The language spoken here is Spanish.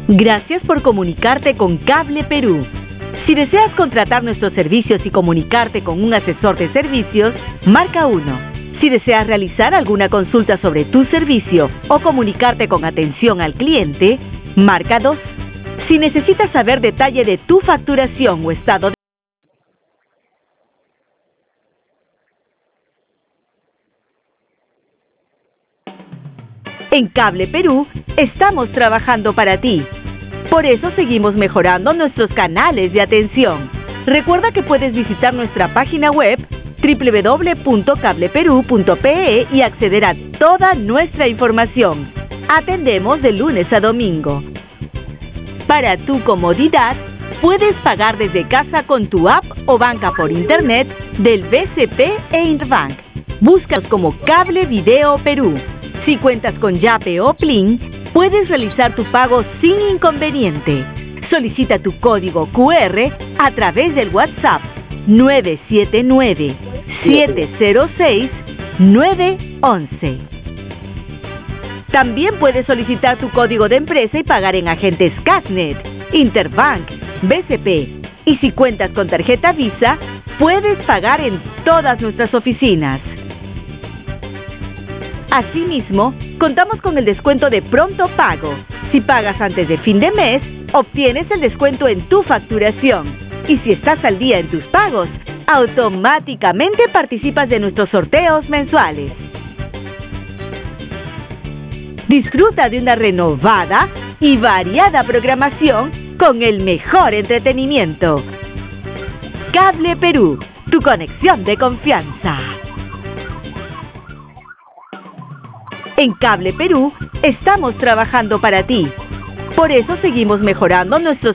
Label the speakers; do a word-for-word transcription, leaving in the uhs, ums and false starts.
Speaker 1: Gracias por comunicarte con Cable Perú. Si deseas contratar nuestros servicios y comunicarte con un asesor de servicios, marca uno. Si deseas realizar alguna consulta sobre tu servicio o comunicarte con atención al cliente, marca dos. Si necesitas saber detalle de tu facturación o estado de En Cable Perú, estamos trabajando para ti. Por eso seguimos mejorando nuestros canales de atención. Recuerda que puedes visitar nuestra página web doble u doble u doble u punto cable perú punto pe e y acceder a toda nuestra información. Atendemos de lunes a domingo. Para tu comodidad, puedes pagar desde casa con tu app o banca por internet del B C P e Interbank. Búscanos como Cable Video Perú. Si cuentas con Yape o Plin, puedes realizar tu pago sin inconveniente. Solicita tu código cu erre a través del WhatsApp nueve siete nueve, siete cero seis, nueve once. También puedes solicitar tu código de empresa y pagar en agentes Casnet, Interbank, B C P. Y si cuentas con tarjeta Visa, puedes pagar en todas nuestras oficinas. Asimismo, contamos con el descuento de pronto pago. Si pagas antes de fin de mes, obtienes el descuento en tu facturación. Y si estás al día en tus pagos, automáticamente participas de nuestros sorteos mensuales. Disfruta de una renovada y variada programación con el mejor entretenimiento. Cable Perú, tu conexión de confianza. En Cable Perú, estamos trabajando para ti. Por eso seguimos mejorando nuestros